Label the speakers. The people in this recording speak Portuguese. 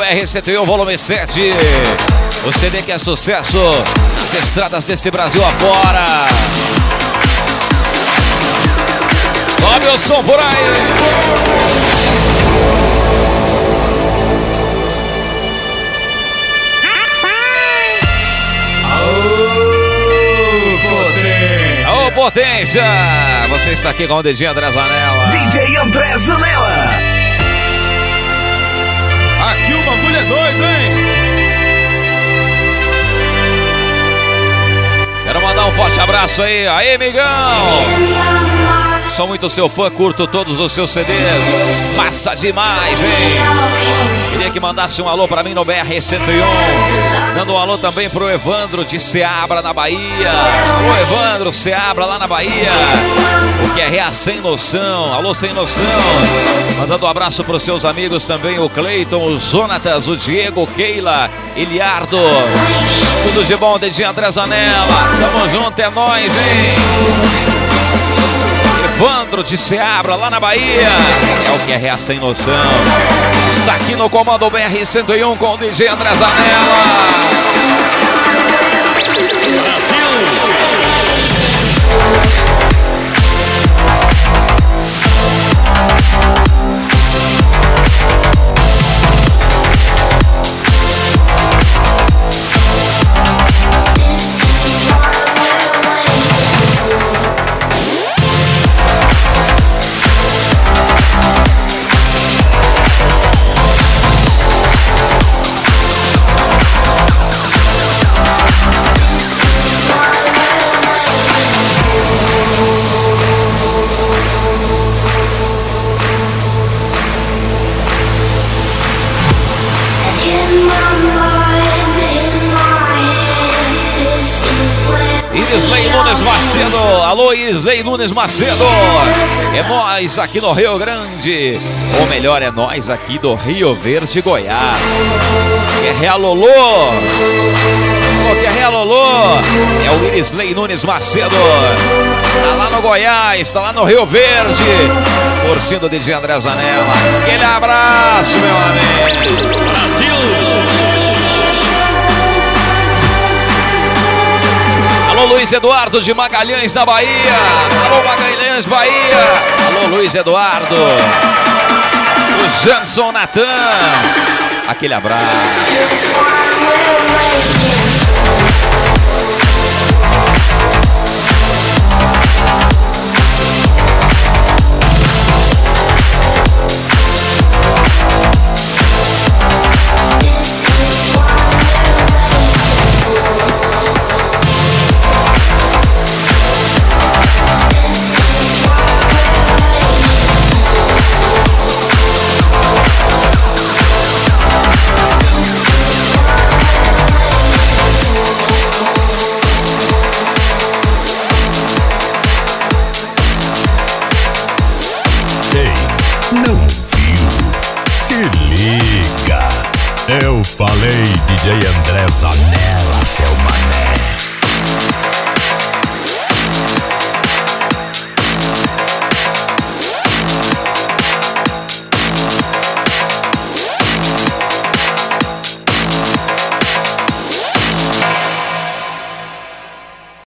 Speaker 1: BR-101 volume 7. O CD que é sucesso nas estradas desse Brasil afora. Sobe o som por aí. Ô, potência! Você está aqui com o DJ André Zanella.
Speaker 2: DJ André Zanella.
Speaker 3: Aqui o bagulho é doido, hein?
Speaker 1: Quero mandar um forte abraço aí. Aí, amigão! Sou muito seu fã, curto todos os seus CDs. Massa demais, hein? Queria que mandasse um alô pra mim no BR-101. Dando um alô também pro Evandro de Seabra, na Bahia. Alô, Evandro, Seabra, lá na Bahia. O que é Rea Sem Noção. Alô, Sem Noção. Mandando um abraço pros seus amigos também. O Cleiton, o Jonatas, o Diego, Keila, Eliardo. Tudo de bom, DJ André Zanella. Tamo junto, é nóis, hein? Evandro de Seabra, lá na Bahia. É o que é Rea Sem Noção. Está aqui no comando BR-101 com o DJ André Zanella. Brasil! Irisley Nunes Macedo, alô Irisley Nunes Macedo, é nós aqui no Rio Grande, ou melhor, é nós aqui do Rio Verde, Goiás. Que é Lolô, que é Lolô, é o Irisley Nunes Macedo, tá lá no Goiás, tá lá no Rio Verde, curtindo o DJ André Zanella. Aquele abraço, meu amigo. Brasil! Alô, Luiz Eduardo de Magalhães, na Bahia. Alô, Magalhães, Bahia. Alô, Luiz Eduardo. O Janson Natan. Aquele abraço.
Speaker 4: Eu falei, DJ André Zanella, seu mané.